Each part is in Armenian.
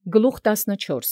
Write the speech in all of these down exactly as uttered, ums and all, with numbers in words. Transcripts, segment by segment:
Գլուխ տասնչորս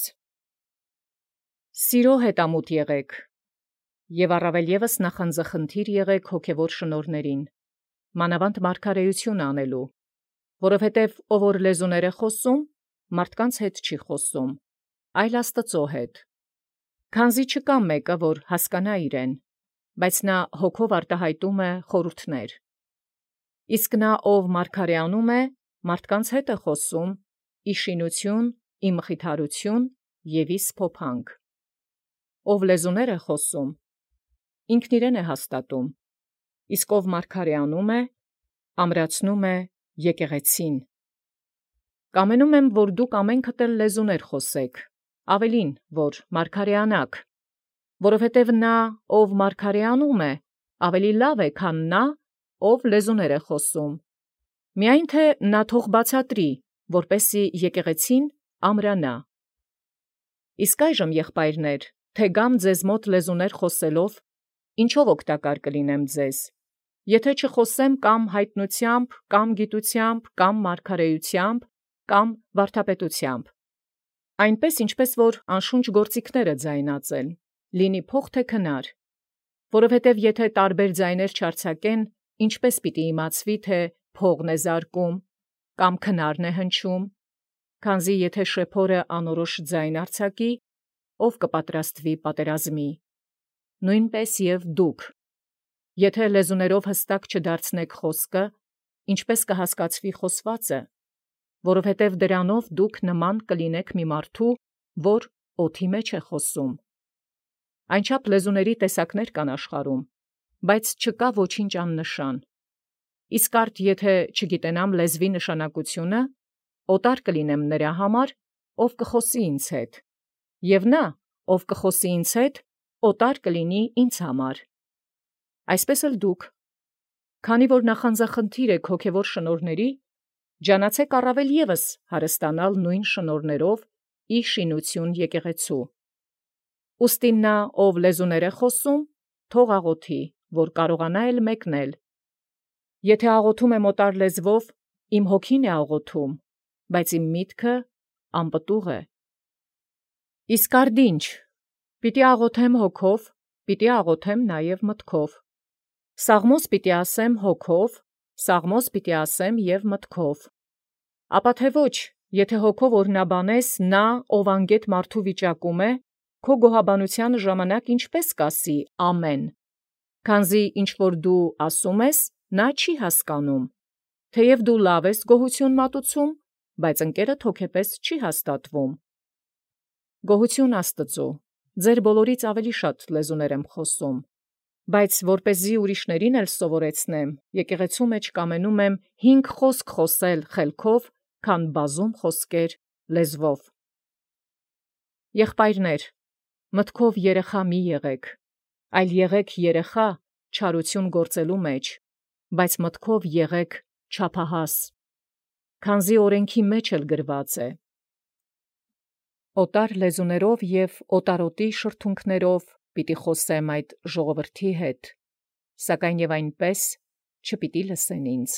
Սիրո հետամուտ եղեք, և առավել ևս նախանձախնդիր եղեք հոգևոր շնորհներին, մանավանդ մարգարեություն անելու, որովհետև ով որ լեզուներ է խոսում, մարդկանց հետ չի խոսում, այլ Աստծո հետ, քանզի չկա մեկը, որ հասկանա իրեն, բայց նա հոգով արտահայտում է խորհուրդներ, իսկ նա, ով մարգարեանում է, մարդկանց հետ է խոսում, ի շինություն, ի մխիթարություն և ի սփոփանք, ով լեզուներ է խոսում, ինքն իրեն է հաստատում, իսկ ով մարգարեանում է, ամրացնում է եկեղեցին։ Կամենում եմ, որ դուք ամենքդ էլ լեզուներ խոսեք, ավելին, որ մարգարեանաք, որովհետև նա, ով մարգարեանում է, ավելի լավ է, քան նա, ով լեզուներ է խոսում, միայն թե նա թող բացատրի, որպեսզի եկեղեցին ամրանա։ Իսկ այժմ, եղբայրներ, թե գամ ձեզ մոտ լեզուներ խոսելով, ինչով օգտակար կլինեմ ձեզ, եթե չխոսեմ կամ հայտնությամբ, կամ գիտությամբ, կամ մարգարեությամբ, կամ վարդապետությամբ, այնպես ինչպես որ անշունչ գործիքները ձայնածել, լինի փող թե քնար, որովհետև եթե տարբեր ձայներ չարձակեն, ինչպես պիտի իմացվի, թե փողն է զարկում, կամ քնարն է հնչում, քանզի եթե շեփորը անորոշ ձայն արձակի, ով կպատրաստվի պատերազմի, նույնպես և դուք, եթե լեզուներով հստակ չդարձնեք խոսքը, ինչպես կհասկացվի խոսվածը, որովհետև դրանով դուք նման կլինեք մի մարդու, որ օդի մեջ է խոսում։ Այնչափ լեզուների տեսակներ կան աշխարհում, բայց չկա ոչինչ աննշան։ Իսկ արդ եթե չգիտենամ լեզվի նշանակությունը, օտար կլինեմ նրա համար, ով կխոսի ինձ հետ, և նա, ով կխոսի ինձ հետ, օտար կլինի ինձ համար։ Այսպես էլ դուք, քանի որ նախանձախնդիր եք հոգևոր շնորհների, ջանացեք առավել ևս հարստանալ նույն շնորհներով ի շինություն եկեղեցու։ Ուստի նա, ով լեզուներ է խոսում, թող աղոթի, որ կարողանա էլ մեկնել։ Եթե աղոթում եմ օտար լեզվով, իմ հոգին է աղոթում, բայց իմ միտքը անպտուղ է։ Իսկ արդ ինչ, պիտի աղոթեմ հոգով, պիտի աղոթեմ նաև մտքով, սաղմոս պիտի ասեմ հոգով, սաղմոս պիտի ասեմ և մտքով, ապա թե ոչ, եթե հոգով օրհնաբանես նա, ով անգետ մարդու վիճակում է, քո գոհաբանության ժամանակ ինչպես կասի ամեն, քանզի ինչ որ դու ասում ես, նա չի հասկանում, թեև դու լավ ես գոհություն մատուցում, բայց ընկերդ հոգեպես չի հաստատվում։ Գոհություն Աստծո, ձեր բոլորից ավելի շատ լեզուներ եմ խոսում, բայց որպեսզի ուրիշներին էլ սովորեցնեմ, եկեղեցու մեջ կամենում եմ հինգ խոսք խոսել խելքով, քան բազում խոսքեր լեզվով։ Եղբայրներ, մտքով երեխա մի եղեք, այլ եղեք երեխա չարություն գործելու մեջ, բայց մտքով եղեք չափահաս, քանզի օրենքի մեջ էլ գրված է. օտար լեզուներով և օտարոտի շրթունքներով պիտի խոսեմ այդ ժողովրդի հետ, սակայն և այնպես չպիտի լսեն ինձ։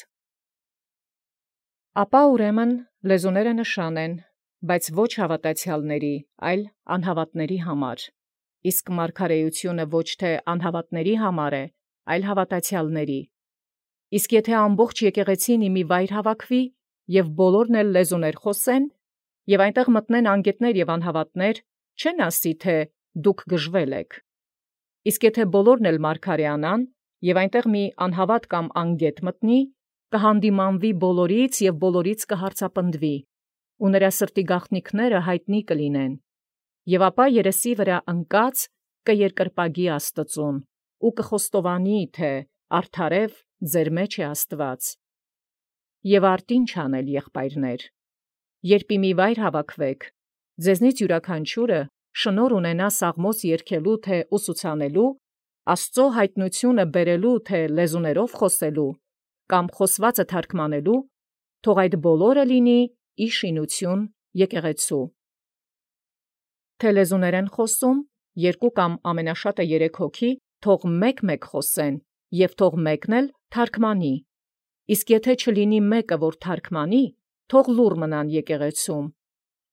Ապա ուրեմն լեզուները նշան են, բայց ոչ հավատացյալների, այլ անհավատների համար, իսկ մարգարեությունը ոչ թե անհավատների համար է, այլ հավատացյալների։ Իսկ եթե ամբողջ եկեղեցին ի մի վայր հավաքվի, և բոլորն էլ լեզուներ խոսեն, և այնտեղ մտնեն անգետներ և անհավատներ, չեն ասի, թե դուք գժվել եք։ Իսկ եթե բոլորն էլ մարգարեանան, և այնտեղ մի անհավատ կամ անգետ մտնի, կհանդիմանվի բոլորից և բոլորից կհարցապնդվի, ու նրա սրտի գաղտնիքները հայտնի կլինեն, և ապա երեսի վրա ընկած կերկրպագի Աստծուն, ու կխոստովանի, թե արդարև ձեր մեջ է Աստված։ Եվ արդ ինչ անել, եղբայրներ, երբ ի մի վայր հավաքվեք, ձեզնից յուրաքանչյուրը շնորհ ունենա սաղմոս երգելու թե ուսուցանելու, Աստծո հայտնությունը բերելու թե լեզուներով խոսելու, կամ խոսվածը թարգմանելու, թող այդ բոլորը լինի ի շինություն եկեղեցու։ Թե լեզուներ են խոսում, երկու կամ ամենաշատը երեք հոգի, թող մեկ-մեկ խոսեն, և թող մեկն էլ թարգմանի, իսկ եթե չլինի մեկը, որ թարգմանի, թող լուռ մնան եկեղեցում,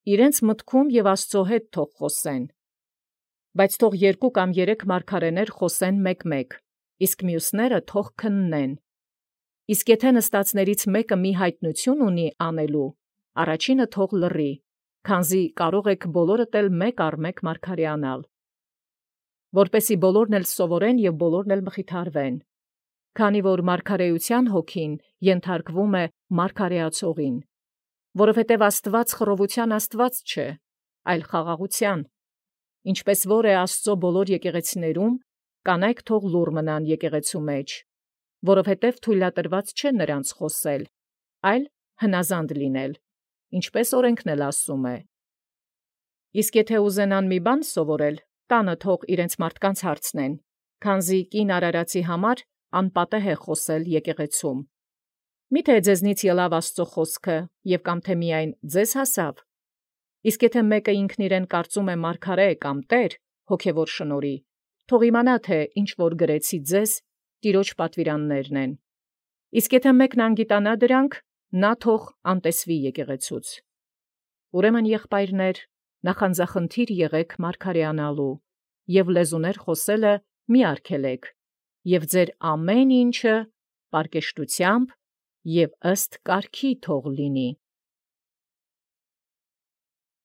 իրենց մտքում եւ Աստծո հետ թող խոսեն։ Բայց թող երկու կամ երեք մարգարեներ խոսեն մեկ-մեկ, իսկ մյուսները թող քննեն։ Իսկ եթե նստածներից մեկը մի հայտնություն ունի անելու, առաջինը թող լռի, քանզի կարող եք բոլորդ էլ մեկ առ մեկ մարգարեանալ, որպեսի բոլորն էլ սովորեն եւ բոլորն էլ մխիթարվեն, քանի որ մարգարեության հոգին ենթարկվում է մարգարեացողին, որովհետև Աստված խռովության Աստված չէ, այլ խաղաղության, ինչպես որ է Աստծո բոլոր եկեղեցիներում, կանայք թող լուռ մնան եկեղեցու մեջ, որովհետև թույլատրված չէ նրանց խոսել, այլ հնազանդ լինել, ինչպես օրենքն էլ ասում է։ Իսկ եթե ուզենան մի բան սովորել, տանը թող իրենց մարդկանց հարցնեն, քանզի կին արարածի համար անպատեհ է խոսել եկեղեցում։ Միթե ձեզնից ելավ Աստծո խոսքը եւ կամ թե միայն ձեզ հասավ։ Իսկ եթե մեկը ինքն իրեն կարծում է մարգարե կամ տեր, հոգևոր շնորհի, թող իմանա թե ինչ որ գրեցի ձեզ, Տիրոջ պատվիրաններն են։ Իսկ եթե մեկն անգիտանա դրանք, նա թող անտեսվի եկեղեցուց։ Ուրեմն եղբայրներ, նախանձախնդիր եղեք մարգարեանալու, եւ լեզուներ խոսելը մի արգելեք, եւ ձեր ամեն ինչը պարկեշտությամբ եւ ըստ կարգի թող լինի։